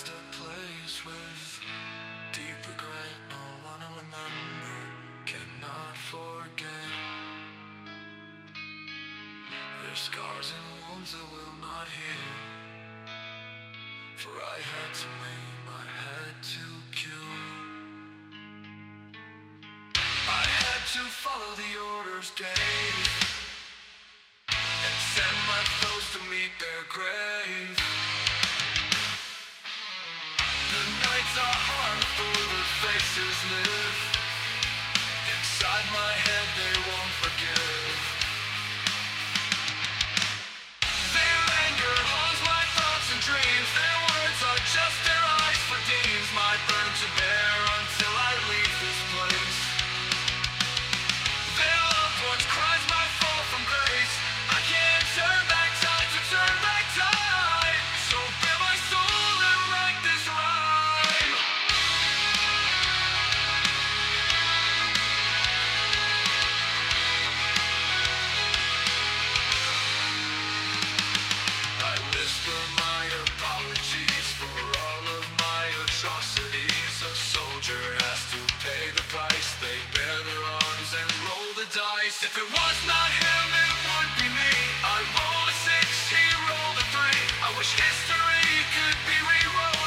past a place with deep regret. No one to remember, cannot forget. There's scars and wounds that will not heal. For I had to maim, I had to kill. I had to follow the orders gave and send my foes to meet their grave. The nights are hard for the faces live. Inside my head they won't forgive. Their anger haunts my thoughts and dreams. Their words are just their eyes for deeds. My burden to bear until I leave this place. Their loved ones cries my fall from grace. I can't turn back time to turn back time. So bare my soul and write this rhyme. I whisper my apologies for all of my atrocities. A soldier has to pay the price. They bear their arms and roll the dice. If it was not him, it would be me. I rolled a 6, he rolled a 3. I wish history could be rewrote.